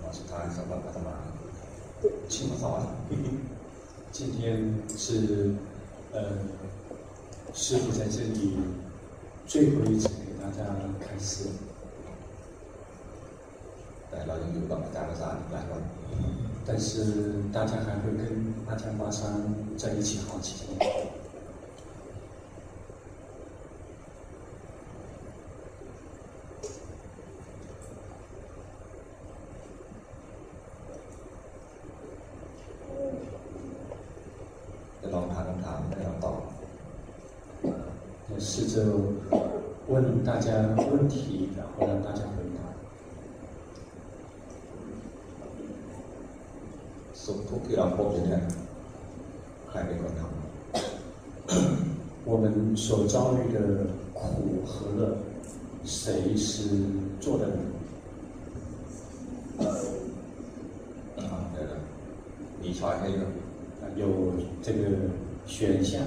สุดท้ายสำหรับอาตมาชิมสอน今天是师父在这里最后一次给大家开示。 แต่เรายังอยู่กับอาจารย์ประสานอีกหลายวัน。 但是大家还会跟阿江巴山在一起好几天。 จะลองถามคำถามให้เราตอบ试着问大家问题，然后让大家回答。 สุขทุกข์ที่เราพบอยู่เนี่ยใครเป็นคนทำ我们所遭遇的苦和乐，谁是做的人？ 对了，มีช้อยให้ด้วย有这个选项。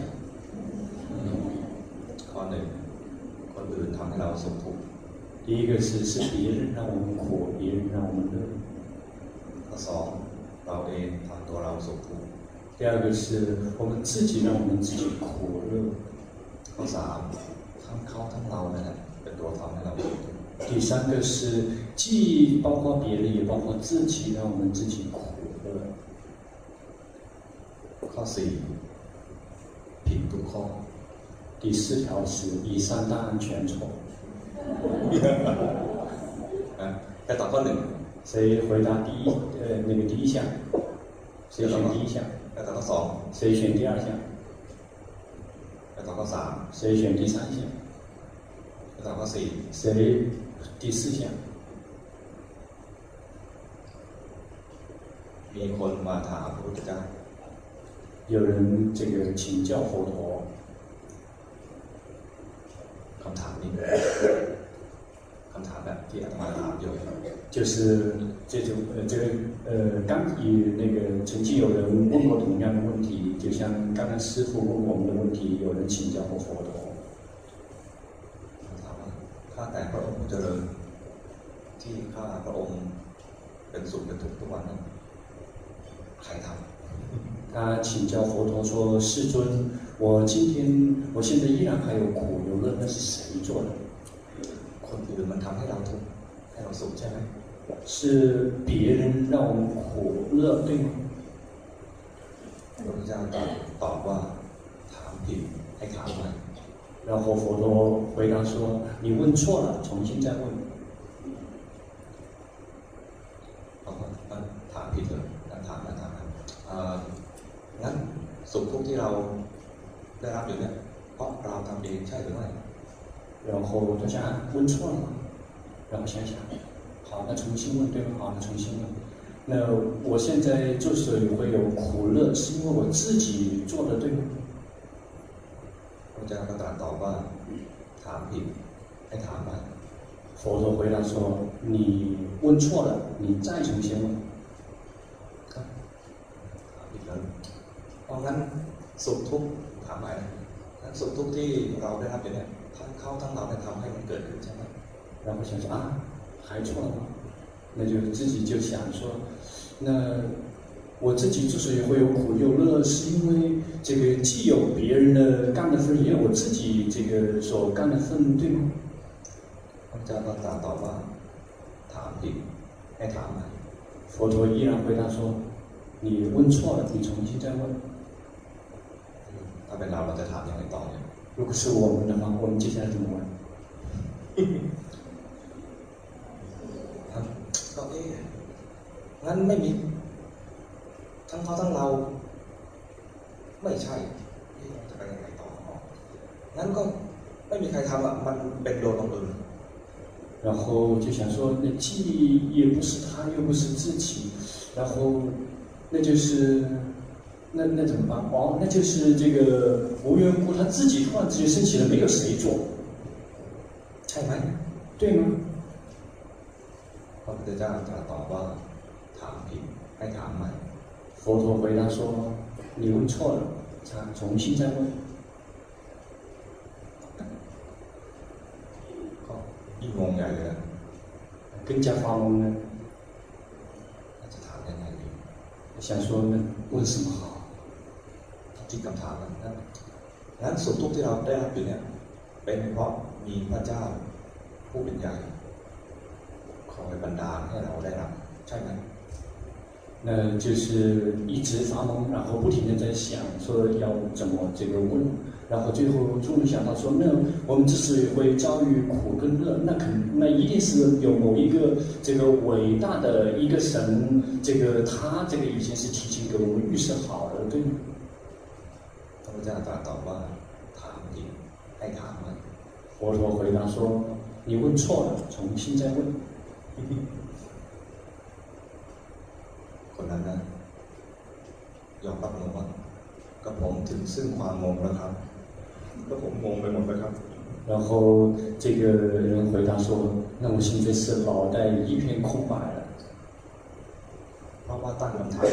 ข้อหนึ่งคนอื่นทำให้เราสุขทุกข์第一个是别人让我们苦，别人让我们乐。 ข้อสองเราเองทำตัวเราสุขทุกข์第二个是我们自己让我们自己苦乐。 ข้อสามทั้งเขาทั้งเราเนี่ยเป็นตัวทำให้เราสุขทุกข์第三个是既包括别人也包括自己，让我们自己苦乐。 ข้อสี่ผิดทุกข้อ第四条是以上答案全错。 ใครตอบข้อหนึ่ง谁回答第一项？谁选第一项？ ใครตอบข้อสอง谁选第二项？ ใครตอบข้อสาม谁选第三项？ ใครตอบข้อสี่谁第四项？ มีคนมาถามพระพุทธเจ้า有人这个请教佛陀。 คำถามนี้คำถามแบบที่อาตมาถามอยู่就是这种刚那个曾经有人问过同样的问题，就像刚刚师父问我们的问题，有人请教过佛陀。 ถามว่าข้าแต่พระองค์ผู้เจริญที่ข้าพระองค์เป็นสุขเป็นทุกข์ทุกวันนั้นใครทำ他请教佛陀说：“世尊，我现在依然还有苦有乐，那是谁做的？” คนอื่นมันทำให้เราทุกข์ให้เราสุขใช่ไหม是别人让我们苦乐，对吗？ พระพุทธเจ้าตอบว่าถามผิดให้ถามใหม่然后佛陀回答说：“你问错了，重新再问。” บอกว่าถามผิดเลยถามงั้นสุขทุกข์ที่เราได้รับอยู่เนี่ยเพราะเราทำเองใช่หรือไม่然后大家问错了嘛，然后想想，好，那重新问对吗？好，那重新问。那我现在之所以会有苦乐，是因为我自己做的对吗？ พระเจ้าก็ตรัสตอบว่าถามผิดให้ถามใหม่佛陀回答说：“你问错了，你再重新问。” ครับถามผิดแล้วเพราะงั้นสุขทุกข์ถามใหม่งั้นสุขทุกข์ที่เราได้รับอยู่เนี่ยทั้งเขาทั้งเราเนี่ยทำให้มันเกิดขึ้นใช่ไหม然后想说啊，还错了吗？那就自己就想说，那我自己之所以会有苦有乐，是因为这个既有别人的干的分，也有我自己这个所干的分，对吗？ พระเจ้าก็ตรัสตอบว่าถามผิดให้ถามใหม่佛陀依然回答说：“你问错了，你重新再问。” ถ้าเป็นเราจะถามยังไงต่อเนี่ย如果是我们的话，我们接下来怎么问？ ก็งั้นไม่มีทั้งเขาทั้งเราไม่ใช่จะไปยังไงต่องั้นก็ไม่มีใครทำมันเป็นโดนบังเอิญ然后就想说，那既也不是他，又不是自己，然后那就是那怎么办？哦，那就是这个无缘无故他自己突然之间升起了，没有谁做， ใช่ไหม对吗？ พระพุทธเจ้าตรัสตอบว่าถามผิดให้ถามใหม่佛陀回答说：“你问错了，重新再问。” ก็ยิ่งงงใหญ่เลย更加发懵了。 想说呢，问什么好？ คิดคำถามนั้นงั้นสุขทุกข์ที่เราได้รับอยู่เนี่ยเป็นเพราะมีพระเจ้าผู้เป็นใหญ่คอยบันดาลให้เราได้รับใช่ไหม那就是一直发懵，然后不停的在想说要怎么这个问，然后最后终于想到说，那我们之所以会遭遇苦跟乐，那一定是有某一个这个伟大的一个神，这个他这个已经是提前给我们预设好了，对吗？ พระเจ้าตรัสตอบว่าถามอีกให้ถามใหม่佛陀回答说：“你问错了，重新再问。” คนนั้นนะยอมรับเลยว่าก็ผมถึงซึ่งความงงแล้วครับก็ผมงงไปหมดเลยครับ然后这个人回答说：“那我现在是脑袋一片空白了， เพราะว่าตั้งคำถาม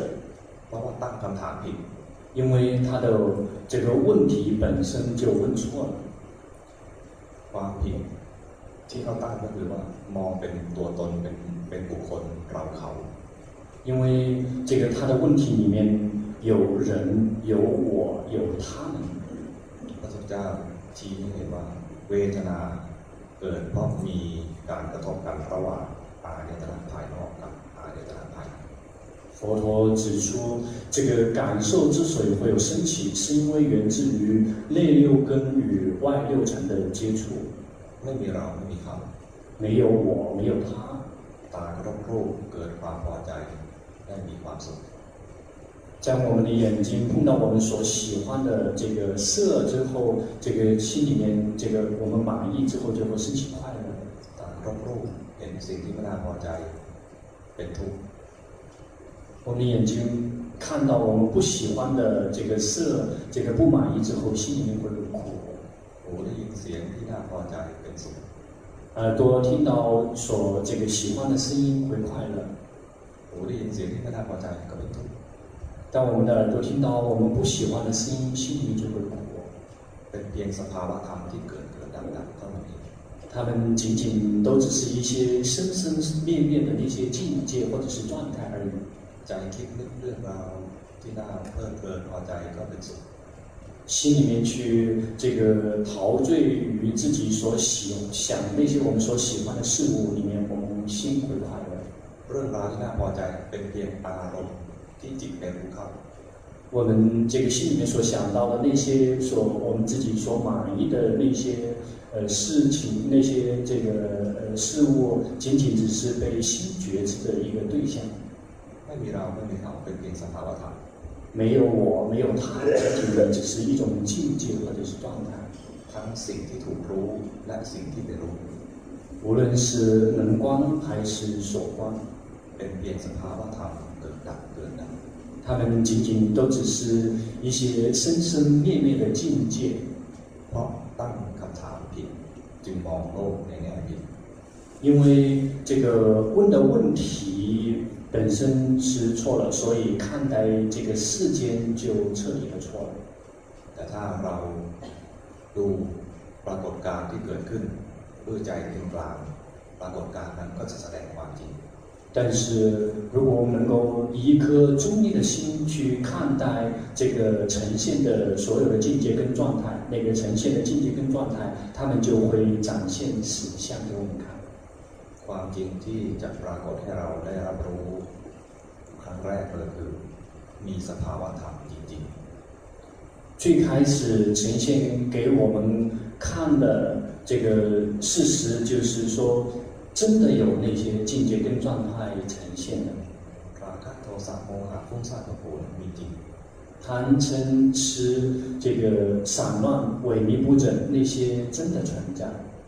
ผิด因为他的这个问题本身就问错了。 ความผิดที่เขาตั้งก็คือว่ามองเป็นตัวตนเป็นบุคคลเราเขา因为这个他的问题里面有人、有我、有他们。 พระพุทธเจ้าชี้ให้เห็นว่าเวทนาเกิดเพราะมีการกระทบกันระหว่างอายตนะภายนอกกับอายตนะภายใน佛陀指出，这个感受之所以会有升起，是因为源自于内六根与外六尘的接触。 ไม่มีเราไม่มีเขา没有我，没有他。 ตากระทบรูปเกิดความพอใจได้มีความสุข在我们的眼睛碰到我们所喜欢的这个色之后，这个心里面这个我们满意之后，就会升起快乐。 ตากระทบรูปเห็นสิ่งที่ไม่น่าพอใจเป็นทุกข์我们的眼睛看到我们不喜欢的这个色，这个不满意之后，心里面会很苦。 หูได้ยินเสียงที่น่าพอใจเป็นสุข耳朵听到所这个喜欢的声音会快乐， หูได้ยินเสียงที่ไม่น่าพอใจก็เป็นทุกข์当我们的耳朵听到我们不喜欢的声音，心里面就会苦。 เป็นเพียงสภาวะธรรมที่เกิดดับเท่านั้นเอง他们仅仅都只是一些生生灭灭的那些境界或者是状态而已。 ใจคิดนึกเรื่องราวที่น่าเพลิดเพลินพอใจก็เป็นสุข心里面去这个陶醉于自己所想那些我们所喜欢的事物里面，我们心会快乐。 เรื่องราวที่น่าพอใจเป็นเพียงอารมณ์ที่จิตไปรู้เข้า我们这个心里面所想到的那些我们自己所满意的那些事情，那些这个事物，仅仅只是被心觉知的一个对象。 ไม่มีเราไม่มีเขาเป็นเพียงสภาวะธรรม没有我，没有他，仅仅只是一种境界或者是状态。 ทั้งสิ่งที่ถูกรู้และสิ่งที่ไม่รู้无论是能观还是所观， เป็นเพียงสภาวะธรรมเกิดดับเกิดดับ它们仅仅都只是一些生生灭灭的境界。 เพราะตั้งคำถามผิดจึงมองโลกในแง่ผิด因为这个问的问题本身是错了，所以看待这个世间就彻底的错了。 แต่ถ้าเราดูปรากฏการณ์ที่เกิดขึ้นด้วยใจเป็นกลางปรากฏการณ์นั้นก็จะแสดงความจริง但是，如果我们能够以一颗中立的心去看待这个呈现的所有的境界跟状态，那个呈现的境界跟状态，它们就会展现实相给我们看。 ความจริงที่จะปรากฏให้เราได้รับรู้ครั้งแรกเลยคือมีสภาวะธรรมจริง最开始呈现给我们看的这个事实，就是说，真的有那些境界跟状态呈现的。 ๆราคะโทสะโมหะฟุ้งซ่านกับโผล่มีจริง贪嗔痴这个散乱萎靡不振，那些真的存在。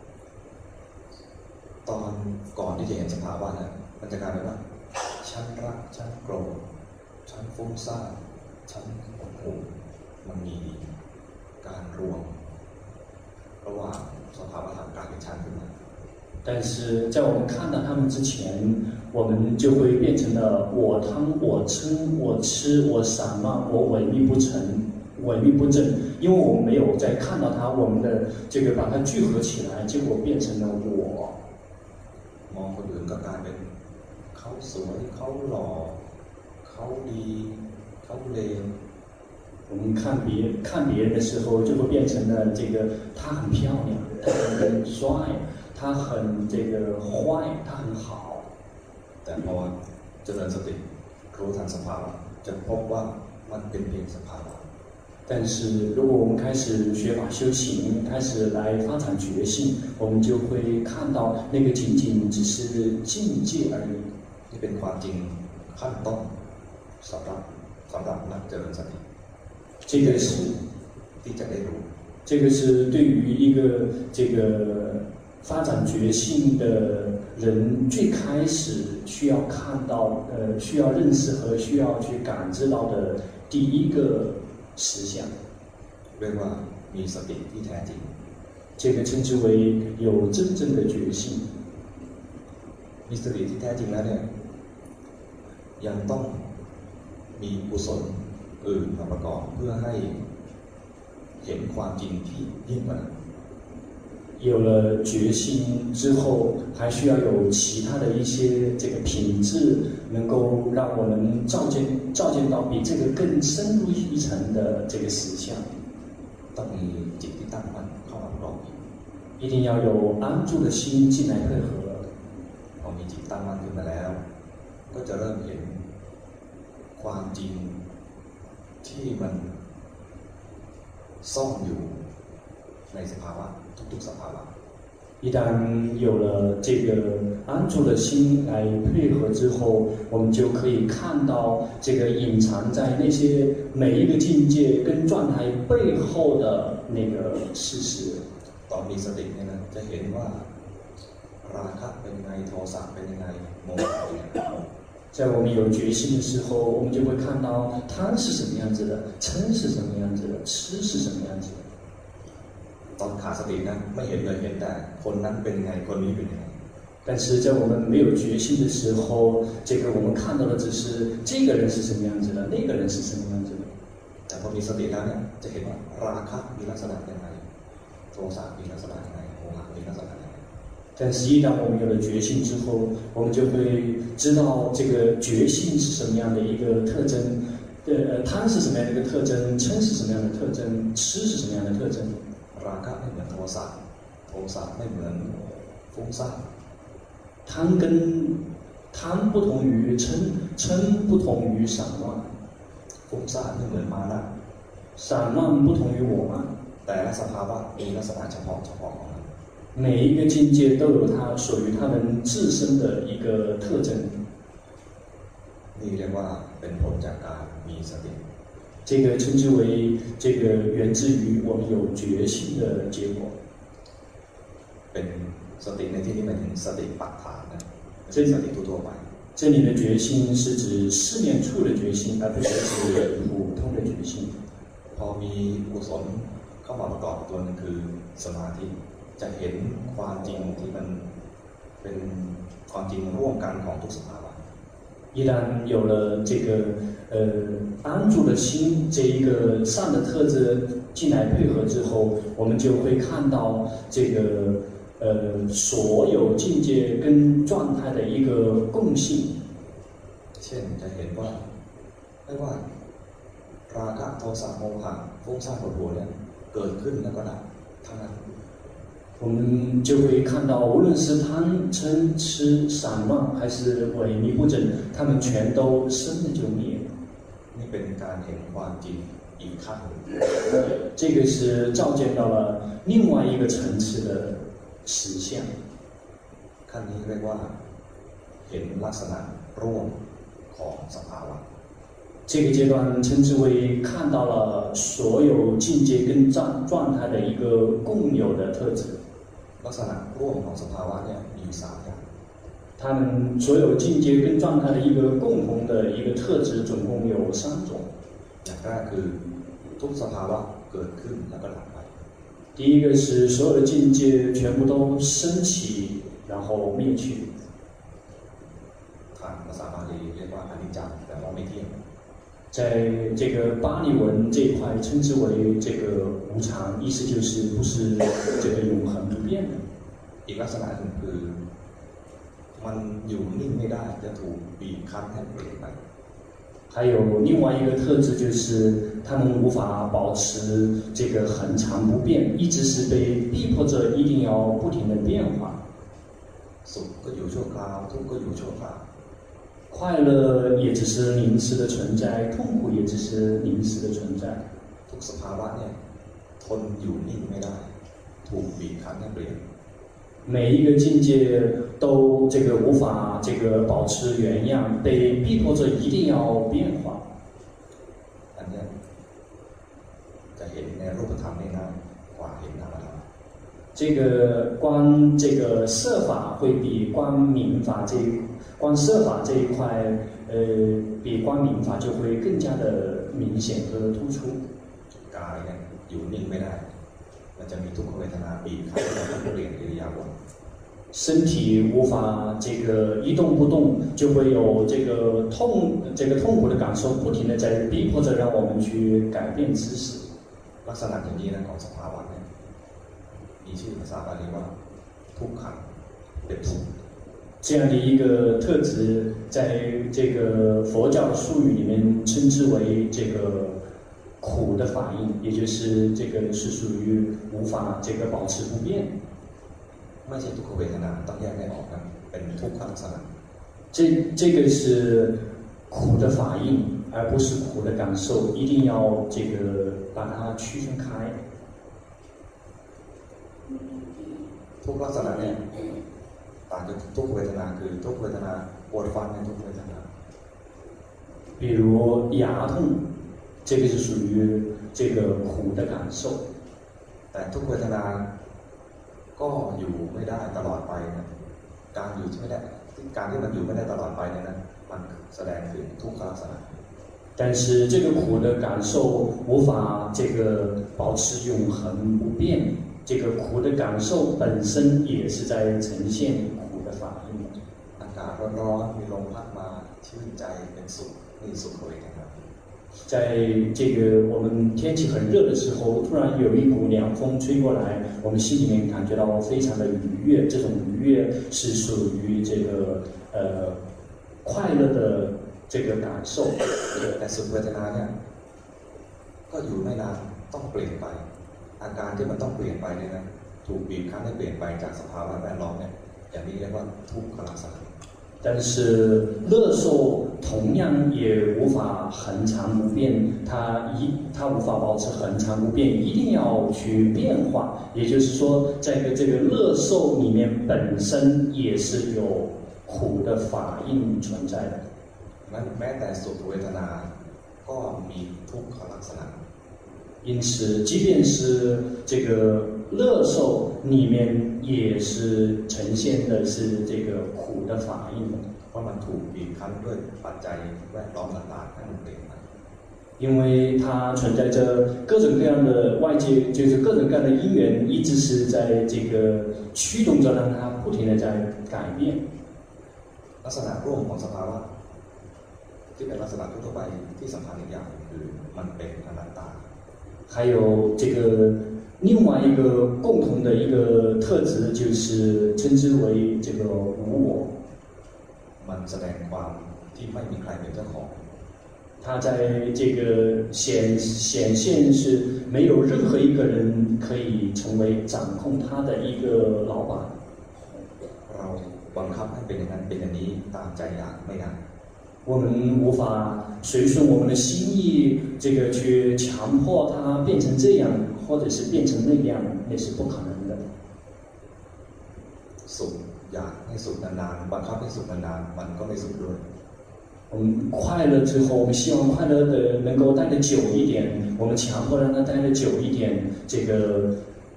ตอนก่อนที่จะเห็นสภาวะนั้นมันจะกลายเป็นว่าฉันรักฉันโกรธฉันฟุ้งซ่านฉันหดหู่มันมีการรวมระหว่างสภาวะธรรมกลายเป็นฉันขึ้นมา但是在我们看到他们之前，我们就会变成了我贪、我嗔、我痴、我散乱、我萎靡不振、萎靡不振。因为我们没有在看到它，我们的这个把它聚合起来，结果变成了我。 มองคนอื่นก็กลายเป็นเขาสวยเขาหล่อเขาเขาดีเขาเลว我们看别人的时候，就会变成了这个他很漂亮，他很帅，他很这个坏，他很好。 แต่พอเจริญสติรู้ทันสภาวะจะพบว่ามันเป็นเพียงสภาวะ但是如果我们开始学法修行，开始来发展觉性，我们就会看到那个仅仅只是境界而已。 นี่เป็นความจริงขั้นต้นสำหรับนักเจริญสติ这个是ที่จะได้รู้这个是对于一个这个发展觉性的人最开始需要看到、需要认识和需要去感知到的第一个实相。 เรียกว่ามีสติที่แท้จริง这个称之为有真正的觉性。 มีสติที่แท้จริงแล้วเนี่ยยังต้องมีกุศลอื่นมาประกอบเพื่อให้เห็นความจริงที่ยิ่งกว่านั้น有了觉性之后，还需要有其他的一些这个品质，能够让我们照见到比这个更深入一层的这个实相。 ต้องมีจิตที่ตั้งมั่นเข้ามาประกอบ一定要有安住的心进来配合。 พอมีจิตตั้งมั่นขึ้นมาแล้วก็จะเริ่มเห็นความจริงที่มันซ่อนอยู่ในสภาวะทุกๆสภาวะ一旦有了这个安住的心来配合之后，我们就可以看到这个隐藏在那些每一个境界跟状态背后的那个事实。 ตอนมีสติเนี่ยนะจะเห็นว่าราคะเป็นยังไงโทสะเป็นยังไงโมหะเป็นยังไง在我们有觉性的时候，我们就会看到贪是什么样子的，嗔是什么样子的，痴是什么样子的。 ตอนขาดสตินะไม่เห็นเลยเห็นแต่คนนั้นเป็นยังไงคนนี้เป็นยังไง但是在我们没有觉性的时候，这个我们看到的只是这个人是什么样子的，那个人是什么样子的。 แต่พอมีสติแล้วเนี่ยจะเห็นว่าราคะมีลักษณะยังไงโทสะมีลักษณะยังไงโมหะมีลักษณะยังไง但是，一旦我们有了觉性之后，我们就会知道这个觉性是什么样的一个特征，贪是什么样的一个特征，嗔是什么样的特征，痴是什么样的特征。 ราคะไม่เหมือนโทสะโทสะไม่เหมือนฟุ้งซ่าน贪不同于嗔，嗔不同于散乱， ฟุ้งซ่านไม่เหมือนมานะ散乱不同于我慢。 แต่ละสภาวะมีลักษณะเฉพาะของมัน每一个境界都有它属于他们自身的一个特征。 นี่เรียกว่าเป็นผลจากการมีสติ这个称之为这个源自于我们有觉性的结果。 เป็นสติในที่นี้หมายถึงสติปัฏฐานนะสติทั่วๆไป这里的觉性是指四念处的觉性，而不是指普通的觉性。 พอมีกุศลเข้ามาประกอบตัวนึงคือสมาธิจะเห็นความจริงที่มันเป็นความจริงร่วมกันของทุกสภาวะ一旦有了这个安住的心这一个善的特质进来配合之后，我们就会看到这个所有境界跟状态的一个共性。 เช่นจะเห็นว่าไม่ว่าราคะโทสะโมหะฟุ้งซ่านปวดหัวเนี่ยเกิดขึ้นแล้วก็ดับทั้งนั้น我们就会看到，无论是贪嗔痴散乱还是萎靡不振，他们全都生了就灭。 นี่เป็นการเห็นความจริงอีกขั้น这个是照见到了另外一个层次的实相。 ขั้นนี้เรียกว่าเห็นลักษณะร่วมของสภาวะ这个阶段称之为看到了所有境界跟状态的一个共有的特质。 ลักษณะร่วมของสภาวะเนี่ยมี3อย่าง他们所有境界跟状态的一个共同的一个特质，总共有3种。 อย่างแรกคือทุกสภาวะเกิดขึ้นแล้วก็ดับไป第一个是所有的境界全部都升起，然后灭去。 ทางภาษาบาลีเรียกว่าอนิจจังแปลว่าไม่เที่ยง在这个巴利文这一块称之为这个无常，意思就是不是这个永恒不变的。 อีกลักษณะหนึ่งคือมันอยู่นิ่งไม่ได้จะถูกบีบคั้นให้เปลี่ยนไป还有另外一个特质就是他们无法保持这个恒常不变，一直是被逼迫着一定要不停的变化。 สุขก็อยู่ชั่วคราวทุกข์ก็อยู่ชั่วคราว快乐也只是临时的存在，痛苦也只是临时的存在。 ทุกสภาวะเนี่ยทนอยู่นิ่งไม่ได้ถูกบีบคั้นให้เปลี่ยน每一个境界都这个无法这个保持原样，被逼迫着一定要变化。 อันนี้จะเห็นในรูปธรรมนี่นะกว่าเห็นนามธรรม这个观这个色法会比观明法观色法这一块，比观明法就会更加的明显和突出。 กายเนี่ยอยู่นิ่งไม่ได้มันจะมีทุกขเวทนาบีบคั้นให้เราเปลี่ยนอิริยาบถ身体无法这个一动不动，就会有这个痛苦的感受，不停的在逼迫着让我们去改变姿势。 ลักษณะอย่างนี้นะของสภาวะเนี่ยมีชื่อภาษาบาลีว่าทุกขังเป็นทุกข์这样的一个特质，在这个佛教术语里面称之为这个苦的反应，也就是这个是属于无法这个保持不变。 ไม่ใช่ทุกขเวทนาต้องแยกให้ออกนะเป็นทุกขลักษณะ这个是苦的反应，而不是苦的感受，一定要这个把它区分开。 ทุกขลักษณะเนี่ยต่างจากทุกขเวทนาคือทุกขเวทนาปวดฟันในทุกขเวทนา比如牙痛，这个是属于这个苦的感受。 แต่ทุกขเวทนาก็อยู่ไม่ได้ตลอดไปนะการอยู่ไม่ได้การที่มันอยู่ไม่ได้ตลอดไปเนี่ยนะมันแสดงถึงทุกขลักษณะ但是这个苦的感受无法这个保持永恒不变，这个苦的感受本身也是在呈现苦的反应。 อากาศร้อนๆมีลมพัดมาชื่นใจเป็นสุขนี่สุขเวทนา在这个我们天气很热的时候，突然有一股凉风吹过来，我们心里面感觉到非常的愉悦。这种愉悦是属于这个快乐的这个感受。 แต่สุขเวทนาเนี่ยก็อยู่ไม่นานต้องเปลี่ยนไปอาการที่มันต้องเปลี่ยนไปเนี่ยนะถูกบีบคั้นให้เปลี่ยนไปจากสภาวะแวดล้อมเนี่ยอย่างนี้เรียกว่าทุกขลักษณะ但是乐受同样也无法恒常不变，它无法保持恒常不变，一定要去变化。也就是说，在这个乐受里面本身也是有苦的法印存在的。 นั้นแม้แต่สุขเวทนาก็มีทุกขลักษณะ因此，即便是这个乐受里面，也是呈现的是这个苦的法印的。 เพราะมันถูกบีบคั้นด้วยปัจจัยแวดล้อมต่างๆให้มันเปลี่ยนไป因为它存在着各种各样的外界，就是各种各样的因缘，一直是在这个驱动着，让它不停的在改变。 ลักษณะร่วมของสภาวะที่เป็นลักษณะทั่วไปที่สำคัญอีกอย่างคือมันเป็นอนัตตา还有这个另外一个共同的一个特质，就是称之为这个无我。 มันแสดงความที่ไม่มีใครเป็นเจ้าของ它在这个显现是没有任何一个人可以成为掌控它的一个老板。 เราบังคับให้เป็นอย่างนั้นเป็นอย่างนี้ตามใจอยากไม่ได้我们无法随顺我们的心意，这个去强迫它变成这样，或者是变成那样，那是不可能的。 สุขอยากให้สุขนานๆบังคับให้สุขนานๆมันก็ไม่สุขด้วย我们快乐之后，我们希望快乐的能够待得久一点，我们强迫让它待得久一点，这个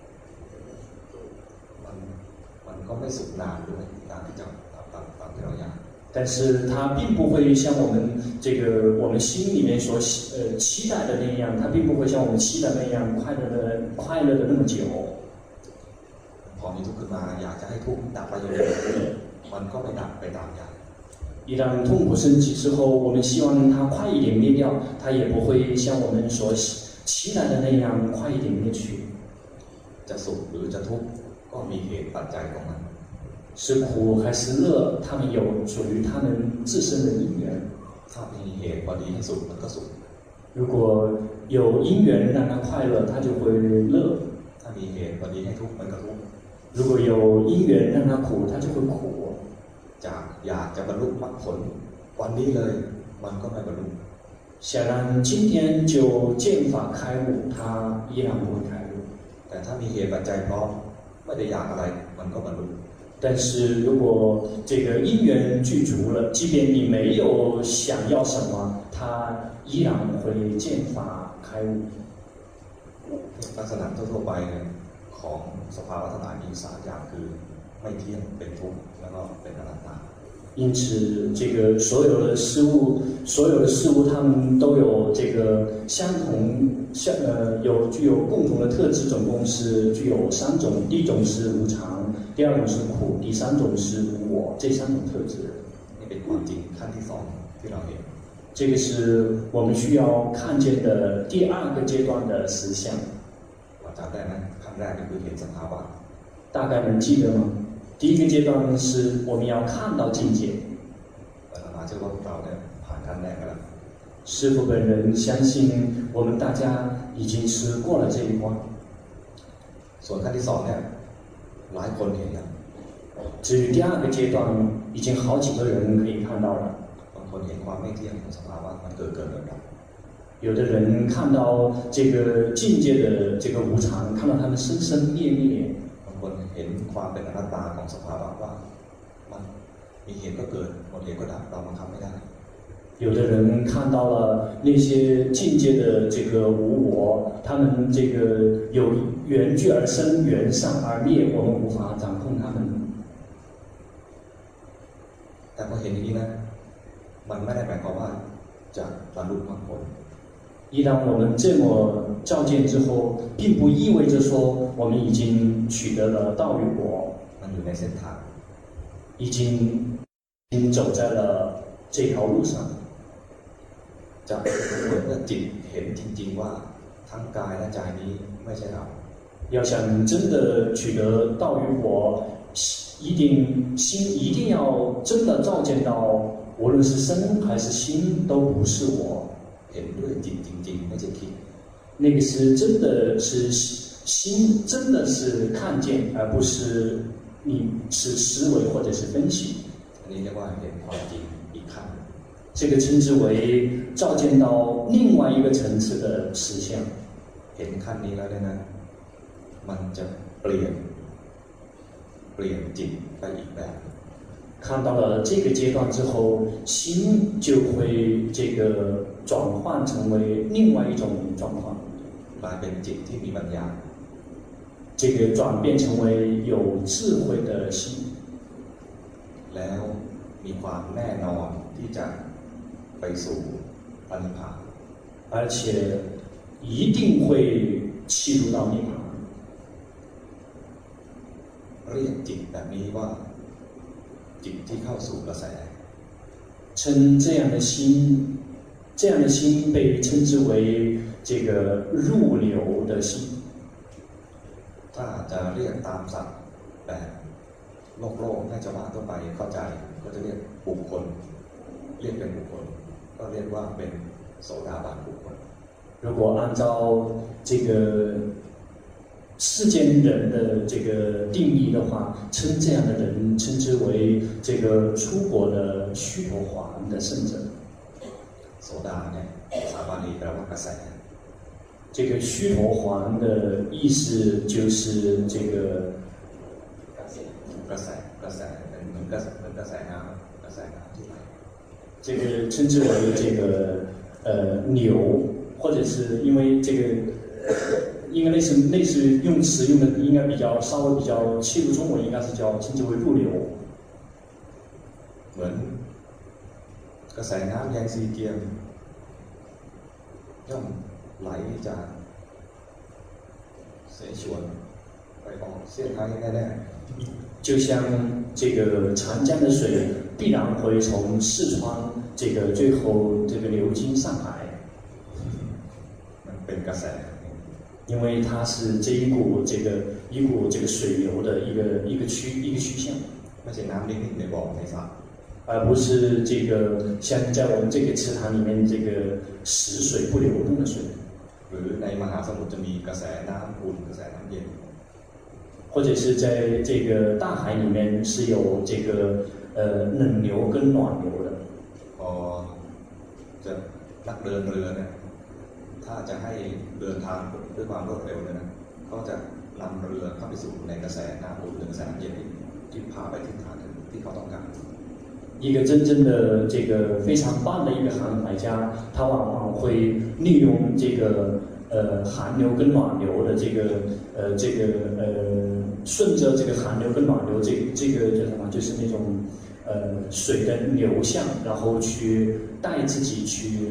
มันก็ไม่สุขนานด้วยตามที่เราอยาก但是它并不会像我们这个我们心里面所期待的那样，它并不会像我们期待那样快乐的那么久。 พอมีทุกข์ขึ้นมาอยากจะให้ทุกข์ดับไปเลยมันก็ไม่ดับไปตามอยาก一旦痛苦升起之后，我们希望它快一点灭掉，它也不会像我们所期待的那样快一点灭去。 จะสุขหรือจะทุกข์ก็มีเหตุปัจจัยของมัน是苦还是乐，他们有属于他们自身的因缘。 ถ้ามีเหตุพอดีให้สุขมันก็สุข如果有因缘让他快乐，他就会乐； ถ้ามีเหตุพอดีให้ทุกข์มันก็ทุกข์如果有因缘让他苦，他就会苦。 จากอยากจะบรรลุมรรคผลวันนี้เลยมันก็ไม่บรรลุ想让今天就见法开悟，他依然不会开悟。 แต่ถ้ามีเหตุปัจจัยพร้อมไม่ได้อยากอะไรมันก็บรรลุ但是如果这个因缘具足了，即便你没有想要什么，他依然会见法开悟。 ลักษณะทั่วๆไปของสภาวะทั้งหลายมี3อย่างคือไม่เที่ยงเป็นทุกข์แล้วก็เป็นอนัตตา因此，这个所有的事物，它们都有这个具有共同的特质，总共是具有3种。第一种是无常，第2种是苦，第3种是无我，这3种特质。 นี่เป็นความจริงขั้นที่2ที่เราเห็น这个是我们需要看见的第2个阶段的实相。 ว่าจำได้ไหมขั้นแรกคือเห็นสภาวะ大概能记得吗？第一个阶段是我们要看到境界。 เชื่อว่าพวกเราเนี่ยผ่านขั้นแรกกันแล้ว师父本人相信我们大家已经是过了这一关。 ส่วนขั้นที่2เนี่ยหลายคนเห็นแล้ว至于第2个阶段，已经好几个人可以看到了。 บางคนเห็นความไม่เที่ยงของสภาวะมันเกิดดับ有的人看到这个境界的这个无常，看到它们生生灭灭。 บางคนเห็นความเป็นอนัตตาของสภาวะว่ามันมีเหตุก็เกิดหมดเหตุก็ดับเราบังคับไม่ได้有的人看到了那些境界的这个无我，他们这个有缘聚而生，缘散而灭，我们无法掌控他们。 แต่พอเห็นอย่างนี้นะมันไม่ได้หมายความว่าจะบรรลุมรรคผล一旦我们这么照见之后，并不意味着说我们已经取得了道与果， มันอยู่ในเส้นทาง已经走在了这条路上。 จะเหมือนกับจิตเห็นจริงๆว่าทั้งกายและใจนี้ไม่ใช่เรา要想真的取得道与果，心一定要真的照见到，无论是身还是心都不是我。 เห็นด้วยจิตจริงๆไม่ใช่คิด那个是真的是心，真的是看见，而不是你是思维或者是分析。 อันนี้เรียกว่าเห็นความจริงอีกขั้น这个称之为照见到另外一个层次的实相。 เห็นขั้นนี้แล้วเนี่ยนะมันจะเปลี่ยนจิตไปอีกแบบ看到了这个阶段之后，心就会这个转换成为另外一种状况， กลายเป็นจิตที่มีปัญญา这个转变成为有智慧的心， แล้วมีความแน่นอนที่จะไปสู่พระนิพพาน而且一定会契入到涅槃。 เรียกจิตแบบนี้ว่าจิตที่เข้าสู่กระแส称这样的心被称之为这个入流的心。 ถ้าจะเรียกตามศัพท์แบบโลกให้ชาวบ้านทั่วไปเข้าใจก็จะเรียกบุคคลเรียกเป็นบุคคลก็เรียกว่าเป็นโสดาบันบุคคล如果按照这个世间人的这个定义的话，称这样的人称之为这个出国的须陀洹的圣者。 โสดาเนี่ยภาษาบาลีแปลว่ากระแส这个须陀洹的意思就是这个กระแสเหมือนกระแสน้ำที่ไหล这个称之为这个流，或者是因为这个应该类似于用词用的应该稍微比较切入中文，应该是称之为入流。 เหมือนกระแสน้ำแยงซีเกียมย่อมไหลจากเสฉวนไปออกเซี่ยงไฮ้แน่就像这个长江的水必然会从四川这个最后这个流经上海， มันเป็นกระแส因为它是一股这个水流的一个趋向， ไม่ใช่น้ำนิ่งๆในบ่อในสระ而不是这个像在我们这个池塘里面这个死水不流动的水。 หรือในมหาสมุทรจะมีกระแสน้ำอุ่นกระแสน้ำเย็น或者是在这个大海里面是有这个冷流跟暖流的。 พอจะนักเดินเรือเนี่ยถ้าจะให้เดินทางด้วยความรวดเร็วเนี่ยนะก็จะนำเรือเข้าไปสู่ในกระแสน้ำอุ่นหรือกระแสน้ำเย็นที่พาไปทิศทางที่เขาต้องการ一个真正的这个非常棒的一个航海家，他往往会利用这个寒流跟暖流的顺着这个寒流跟暖流这个叫什么？就是那种水的流向，然后去带自己去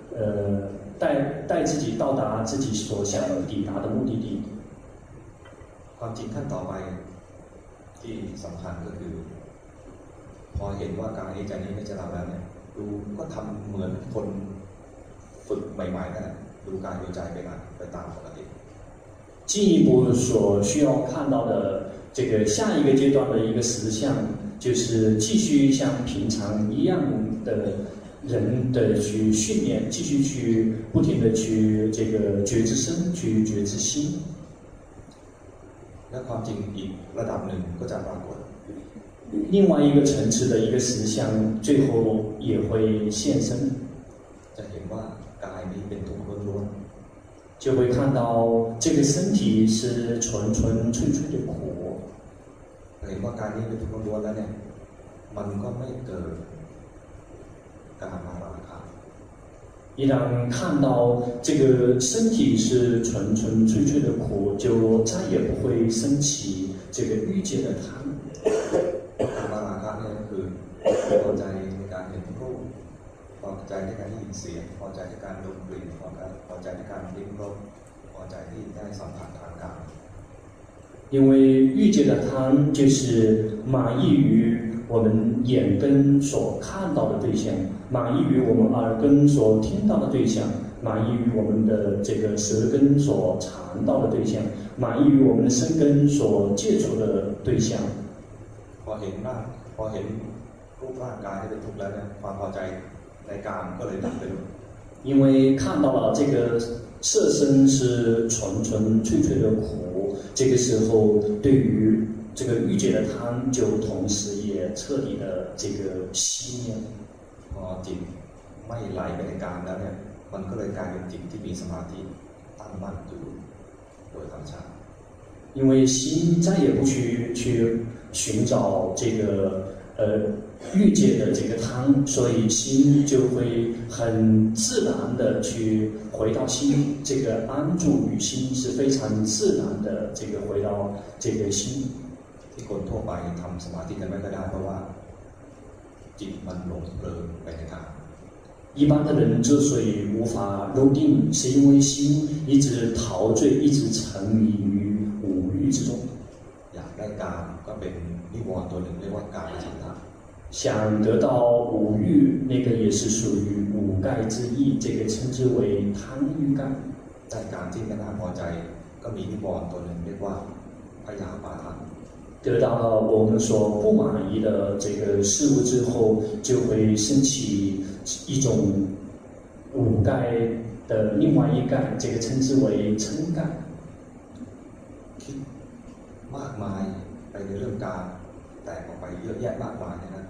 带自己到达自己所想抵达的目的地。 ความจริงขั้นต่อไปที่สำคัญก็คือพอเห็นว่ากายนี้ใจนี้ไม่ใช่เราแล้วเนี่ยดูก็ทำเหมือนคนฝึกใหม่ๆนั่นแหละดูกายดูใจไปตามปกติ进一步所需要看到的这个下一个阶段的一个实相，就是继续像平常一样的人的去训练，继续去不停的去这个觉知身，去觉知心。 และความจริงอีกระดับหนึ่งก็จะปรากฏ另外一个层次的一个实相，最后也会现身， จะเห็นว่ากายนี้เป็นทุกข์ล้วน就会看到这个身体是纯纯粹粹的苦。 ๆเห็นว่ากายนี้เป็นทุกข์ล้วนๆแล้วเนี่ยมันก็ไม่เกิดการมาราคะ一旦看到这个身体是纯纯粹粹的苦，就再也不会升起这个欲界的贪。 การมาราคะเนี่ยก็คือพอใจในการเห็นรูปพอใจในการได้ยินเสียงพอใจในการดมกลิ่นพอใจในการลิ้มรสพอใจที่ได้สัมผัสทางกาย因为欲界的贪就是满意于我们眼根所看到的对象，满意于我们耳根所听到的对象，满意于我们的这个舌根所尝到的对象，满意于我们的身根所接触的对象。 พอเห็นรูปร่างกายที่เป็นทุกข์แล้วเนี่ยความพอใจในกามก็เลยดับไปด้วย因为看到了这个色身是纯纯粹粹的苦，这个时候对于这个欲界的贪就同时也彻底的这个熄灭了。 พอจิตไม่ไหลไปในกามแล้วเนี่ยมันก็เลยกลายเป็นจิตที่มีสมาธิตั้งมั่นอยู่โดยธรรมชาติ因为心再也不去寻找这个欲界的这个贪，所以心就会很自然的去回到心，这个安住于心是非常自然的这个回到这个心。 ที่คนทั่วไปทำสมาธิกันไม่ได้เพราะว่าจิตมันหลงเพลินไปในกาม一般的人之所以无法入定，是因为心一直陶醉，一直沉迷于五欲之中。 อยากได้กามก็เป็นนิวรณ์ตัวหนึ่งเรียกว่ากามฉันทะ想得到五欲，那个也是属于五盖之一，这个称之为贪欲盖。 ได้กามที่ไม่น่าพอใจก็มีนิวรณ์ตัวหนึ่งเรียกว่าพยาบาทะ得到了我们所不满意的这个事物之后，就会升起一种五盖的另外一盖，这个称之为嗔盖。 คิดมากมายไปในเรื่องการแตกออกไปเยอะแยะมากมายนะ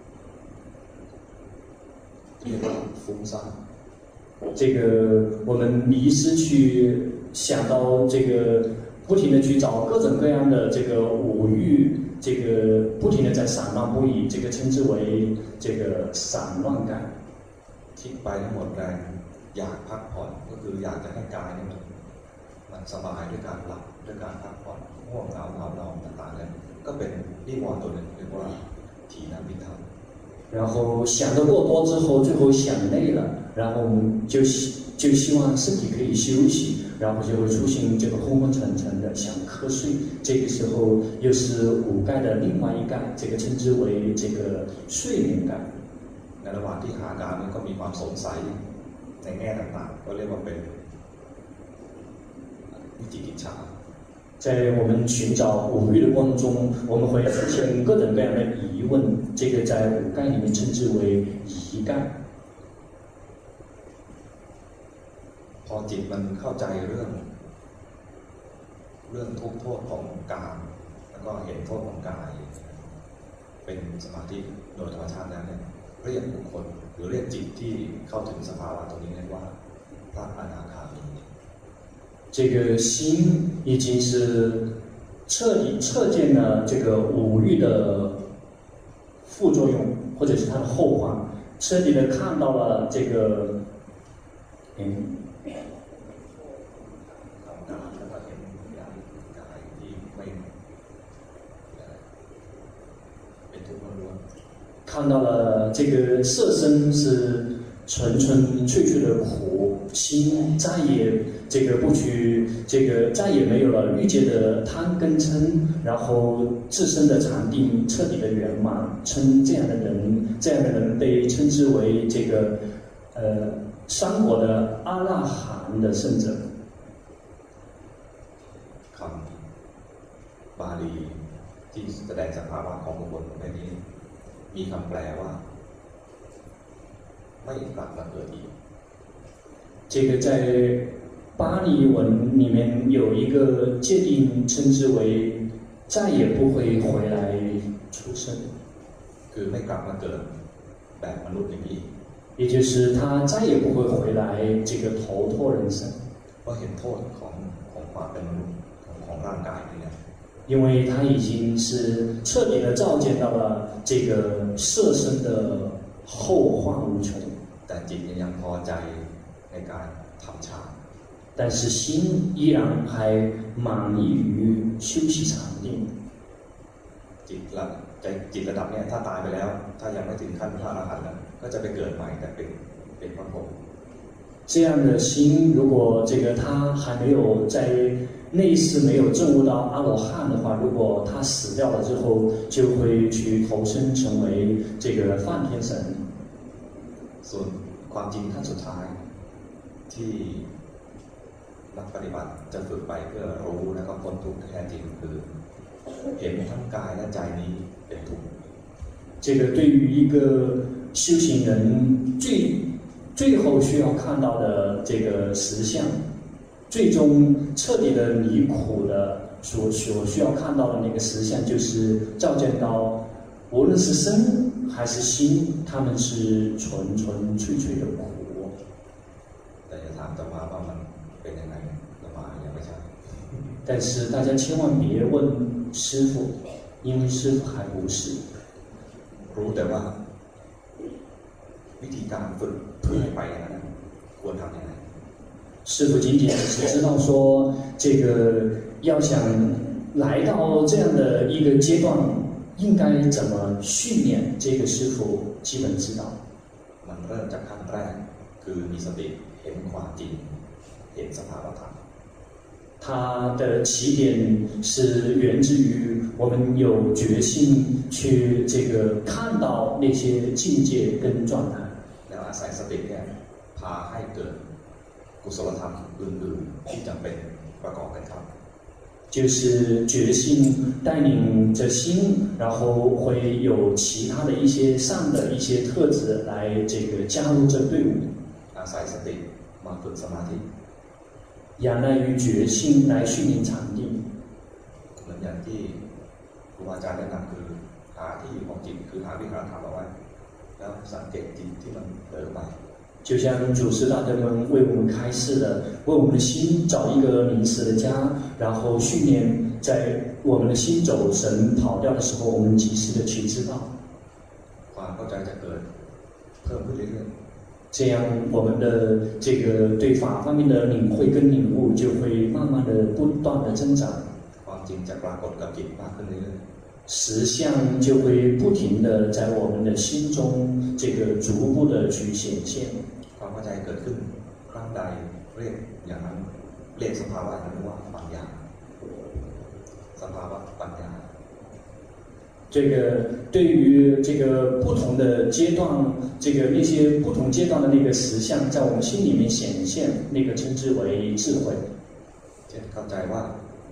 เรียกว่าฟุ้งซ่าน这个我们迷失去想到这个，不停的去找各种各样的这个五欲，这个不停的在散乱不已，这个称之为这个散乱盖。 คิดไปทั้งหมดแรงอยากพักผ่อนก็คืออยากจะให้กายนี่มันสบายด้วยการหลับด้วยการพักผ่อนง่วงเหงาหนาวต่างๆเนี่ยก็เป็นนิวรณ์ตัวหนึ่งเรียกว่าถีนมิทะ然后想得过多之后，最后想累了，然后我们就希望身体可以休息，然后就会出现这个昏昏沉沉的想瞌睡。这个时候又是五盖的另外一盖，这个称之为这个睡眠盖。 ในระหว่างที่หาการมันก็มีความสงสัยในแง่ต่างๆก็เรียกว่าเป็นวิจิกิจฉา在我们寻找五欲的过程中，我们会出现各种各样的疑问，这个在五盖里面称之为疑盖。 พอจิตมันเข้าใจเรื่องทุกข์โทษของกามแล้วก็เห็นโทษของกายเป็นสมาธิโดยธรรมชาติแล้วเนี่ยเรียกบุคคลหรือเรียกจิตที่เข้าถึงสภาวะตรงนี้เรียกว่าพระอนาคามี这个心已经是彻底测见了这个五欲的副作用，或者是它的后患，彻底的看到了这个看到了这个色身是纯纯粹粹的苦，心再也这个不去这个再也没有了欲界的贪跟嗔，然后自身的禅定彻底的圆满，称这样的人被称之为这个三果的阿那含的圣者。 คำบาลีที่แสดงสภาวะของบุคคลประเภทนี้มีคำแปลว่าไม่กลับมาเกิดอีก这个在巴利文里面有一个界定，称之为再也不会回来出生， คือไม่กลับมาเกิดแบบมนุษย์อย่างนี้也就是他再也不会回来这个头脱人身， เพราะเห็นโทษของความเป็นมนุษย์ของร่างกายนี่แหละ因为他已经是彻底的照见到了这个色身的后患无穷， แต่จิตยังพอใจในการทำฌาน但是心依然还满意于休息禅定。 จิตระดับนี้ถ้าตายไปแล้วถ้ายังไม่ถึงขั้นพระอรหันต์แล้วก็จะไปเกิดใหม่แต่เป็นพระพรหม这样的心，如果这个他还没有在内世没有证悟到阿罗汉的话，如果他死掉了之后，就会去投生成为这个梵天神。 ส่วนความจริงขั้นสุดท้ายที่นักปฏิบัติจะฝึกไปเพื่อรู้แล้วก็พ้นทุกข์แท้จริงคือเห็นทั้งกายและใจนี้เป็นทุกข์这个对于一个修行人最后需要看到的这个实相，最终彻底的离苦的所需要看到的那个实相，就是照见到无论是身还是心，他们是纯纯粹粹的苦。 แต่จะถามต่อมาว่ามันเป็นยังไงต่อมายังไม่ใช่但是大家千万别问师父，因为师父还不是。 รู้แต่ว่าวิธีการฝึกเพื่อให้ไปอย่างนั้นควรทำยังไง师父仅仅是知道说，这个要想来到这样的一个阶段，应该怎么训练，这个师父基本知道。 มันเริ่มจากขั้นแรกคือมีสติเห็นความจริงเห็นสภาวะธรรม它的起点是源自于我们有决心去这个看到那些境界跟状态。 แล้วอาศัยสติเนี่ยพาให้เกิดกุศลธรรมอื่นๆที่จำเป็นประกอบกันครับ就是决心带领着心，然后会有其他的一些善的一些特质来这个加入这队伍。 อาศัยสติมาฝึกสมาธิ仰赖于决心来训练禅定。 เหมือนอย่างที่ครูอาจารย์แนะนำคือหาที่ของจิตคือหาวิหารธรรมเอาไว้แล้วสังเกตจิตที่มันเผลอไป就像祖师大德们为我们开示的，为我们的心找一个临时的家，然后训练在我们的心走神跑掉的时候，我们及时的去知道。 ความเข้าใจจะเกิดเพิ่มขึ้นเรื่อย这样我们的这个对法方面的领会跟领悟就会慢慢的不断的增长。 ความจริงจะปรากฏกับจิตมากขึ้นเรื่อย实相就会不停的在我们的心中这个逐步的去显现。 ความเข้าใจเกิดขึ้นครั้งใดเรียกอย่างนั้นเรียกสภาวะนั้นว่าปัญญาสภาวะปัญญา这个对于这个不同的阶段，这个那些不同阶段的那个实相，在我们心里面显现，那个称之为智慧。 เช่นเข้าใจว่า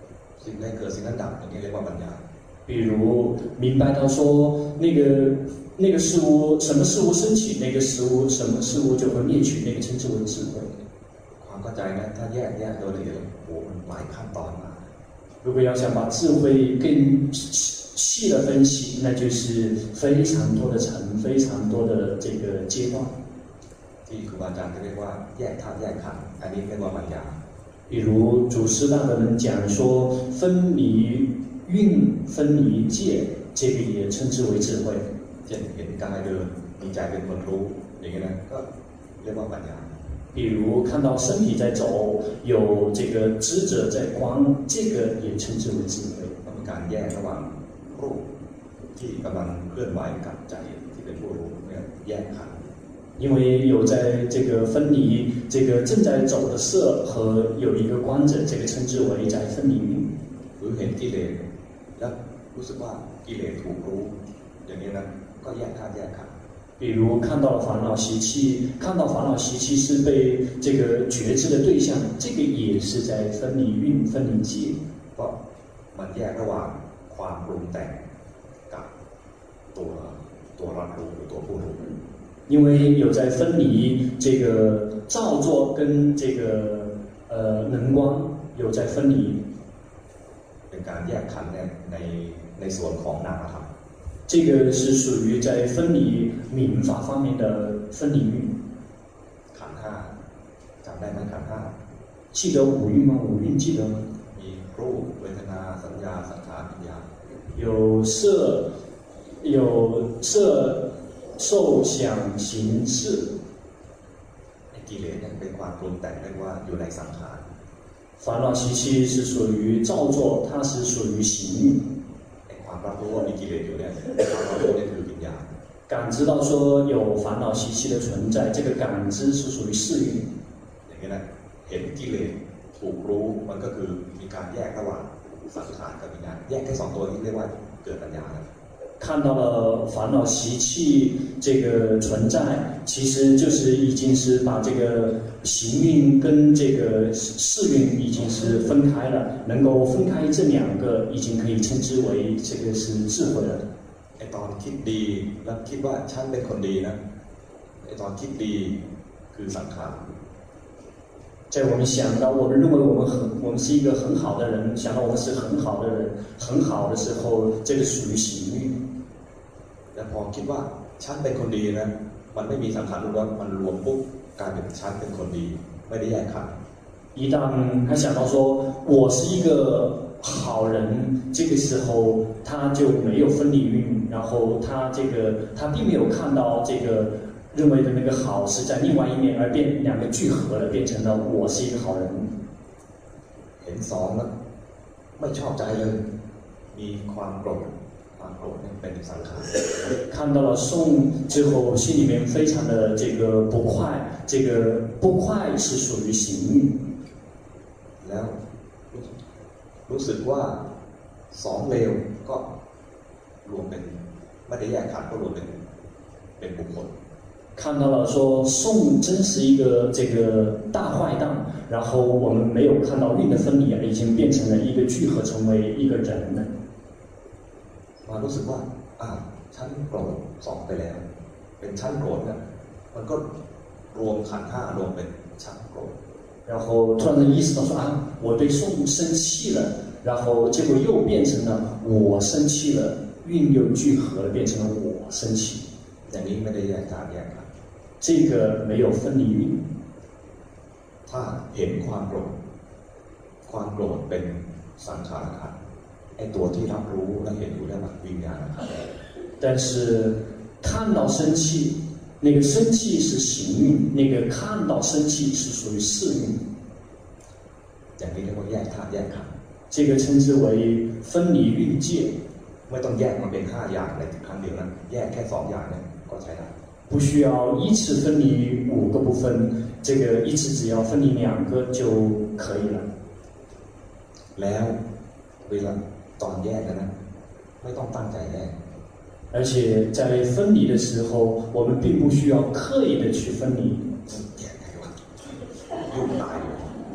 สิ่งใดเกิดสิ่งนั้นดับอย่างนี้เรียกว่าปัญญา比如明白到说那个事物，什么事物升起，那个事物什么事物就会灭去，那个称之为智慧。 ความเข้าใจนะถ้าแยกโดยละเอียดโอ้มันหลายขั้นตอนมา如果要想把智慧更细的分析，那就是非常多的层，非常多的这个阶段。 ที่ครูบาอาจารย์เรียกว่าแยกธาตุแยกขันธ์อันนี้เรียกว่าปัญญา比如祖师大德们讲说，分离蕴、分离界，这个也称之为智慧。 เช่นเห็นกายเดินมีใจเป็นคนรู้อย่างนี้นะก็เรียกว่าปัญญา比如看到身体在走，有这个知者在观，这个也称之为智慧。 ต้องมีการแยกระหว่างรูปที่กำลังเคลื่อนไหวกับใจที่เป็นผู้รู้เนี่ยแยกขันธ์因为有在这个分离这个正在走的色和有一个观者，这个称之为在分离蕴。 หรือเห็นกิเลสแล้วรู้สึกว่ากิเลสถูกรู้อย่างนี้นะก็แยกธาตุแยกขันธ์比如看到了烦恼习气，看到烦恼习气是被这个觉知的对象，这个也是在分离蕴、分离界。 เพราะมันแยกระหว่างความปรุงแต่งกับตัวรับรู้หรือตัวผู้รู้因为有在分离这个造作跟这个能光有在分离， เป็นการแยกขันธ์ในส่วนของนามธรรม这个是属于在分离民法方面的分离运。 ขันธ์ห้าจำได้ไหมขันธ์ห้า记得五蕴吗？五蕴记得吗？ มีรูปเวทนาสัญญาสังขารวิญญาณ有色，有色。受想行识กิเลสเนี่ยเป็นความปรุงแต่งเรียกว่าอยู่ในสังขาร烦恼习气是属于造作，它是属于行运。 ความรับรู้ว่ามีกิเลสอยู่เนี่ยความรับรู้เนี่ยคือวิญญาณ感知到说有烦恼习气的存在，这个感知是属于世运。 อย่างนี้นะเห็นกิเลสถูกรู้มันก็คือมีการแยกระหว่างสังขารกับวิญญาณแยกแค่สองตัวนี้เรียกว่าเกิดปัญญา看到了烦恼习气这个存在，其实就是已经是把这个行运跟这个世运已经是分开了，能够分开这两个，已经可以称之为这个是智慧了。 ไอตอนคิดดีแล้วคิดว่าฉันเป็นคนดีนะไอตอนคิดดีคือสังขาร在我们想到，我们认为我们是一个很好的人，想到我们是很好的人，很好的时候，这个属于行运。 แล้วพอคิดว่าฉันเป็นคนดีนะมันไม่มีสังขารรู้ว่ามันรวมปุ๊บกลายเป็นฉันเป็นคนดีไม่ได้แยกขันธ์一旦他想到说我是一个好人，这个时候他就没有分离运，然后他并没有看到这个认为的那个好是在另外一面，而两个聚合了，变成了我是一个好人。 เห็นสองแล้วไม่ชอบใจเลยมีความโกรธความโกรธเนี่ยเป็นสังขาร看到了送之后，心里面非常的这个不快，这个不快是属于行运。 แล้วรู้สึกว่าสองเลวก็รวมเป็นไม่ได้แยกขันธ์ก็รวมเป็นบุคคล看到了说宋真是一个这个大坏蛋，然后我们没有看到运的分离，已经变成了一个聚合，成为一个人了。 มารู้สึกว่าฉันโกรธสองไปแล้วเป็นฉันโกรธเนี่ยมันก็รวมขันธ์ห้ารวมเป็นฉันโกรธ然后突然间意识到说我对宋生气了，然后结果又变成了我生气了，运又聚合了，变成了我生气。 อย่างนี้ไม่ได้แยกธาตุแยกขันธ์这个没有分离运。 ถ้าเห็นความโกรธเป็นสังขารขันธ์ไอตัวที่รับรู้และเห็นอยู่แล้ววิญญาณขันธ์但是看到生气，那个生气是行运，那个看到生气是属于世运。 อย่างนี้เรียกว่าแยกธาตุแยกขันธ์这个称之为分离运界。 ไม่ต้องแยกมาเป็น5อย่างในครั้งเดียวนะแยกแค่2อย่างเนี่ยก็ใช้ได้不需要依次分离5个部分，这个一次只要分离2个就可以了。 แล้วเวลาตอนแยกนะไม่ต้องตั้งใจแยก而且在分离的时候，我们并不需要刻意的去分离。 แยกไงวะยุ่งตาย然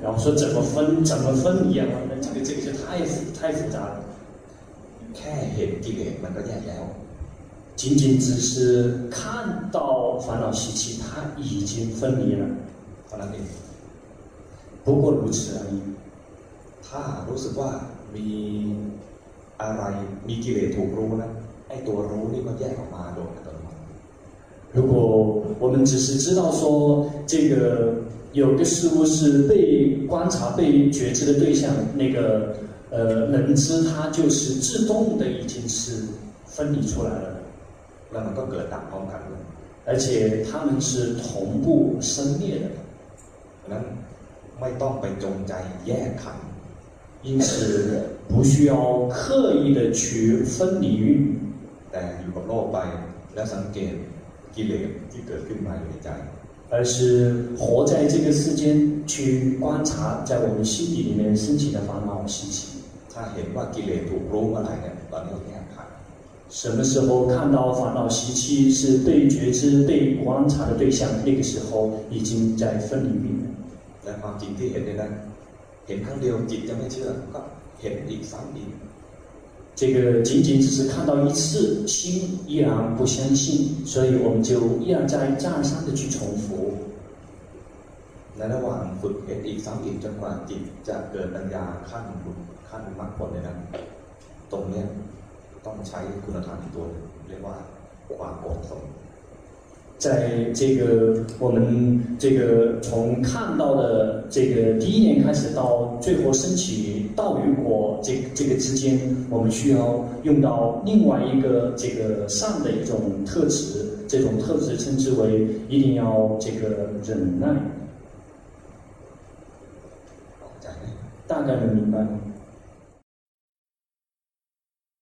然后说怎么分离啊？那这个就太复杂了。 แค่เห็นกิเลสมันก็แยกแล้ว仅仅只是看到烦恼习气，它已经分离了。 เท่านั้นเอง不过如此而已。 ถ้ารู้สึกว่ามีอะไรมีกิเลสถูกรู้นะไอ้ตัวรู้นี่ก็แยกออกมาโดยอัตโนมัติ如果我们只是知道说这个有个事物是被观察、被觉知的对象，那个能知它就是自动的已经是分离出来了， แล้วมันก็เกิดดับพร้อมกันเลย而且它们是同步生灭的。 เพราะนั้นไม่ต้องไปจงใจแยกขันธ์因此不需要刻意的去分离运， แต่อยู่กับโลกไปแล้วสังเกตกิเลสที่เกิดขึ้นมาอยู่ในใจ而是活在这个世间去观察在我们心底里面升起的烦恼习气。 ถ้าเห็นว่ากิเลสถูกรู้เมื่อไหร่เนี่ยตอนนี้เราแยกขันธ์什么时候看到烦恼习气是被觉知、被观察的对象，那个时候已经在分离运。 และความจริงที่เห็นเนี่ยนั้นเห็นครั้งเดียวจิตจะไม่เชื่อก็เห็นอีกซ้ำอีก这个仅仅只是看到一次，心依然不相信，所以我们就一而再、再而三的去重复。 ในระหว่างฝึกเห็นอีกซ้ำอีกจนกว่าจิตจะเกิดปัญญาขั้นบุญขั้นมรรคผลเนี่ยนั้นตรงเนี้ยต้องใช้คุณธรรมอีกตัวหนึ่งเรียกว่าความอดทน在这个我们这个从看到的这个第一年开始到最后升起道与果这个之间，我们需要用到另外一个这个善的一种特质，这种特质称之为一定要这个忍耐。 เข้าใจไหม大概能明白吗？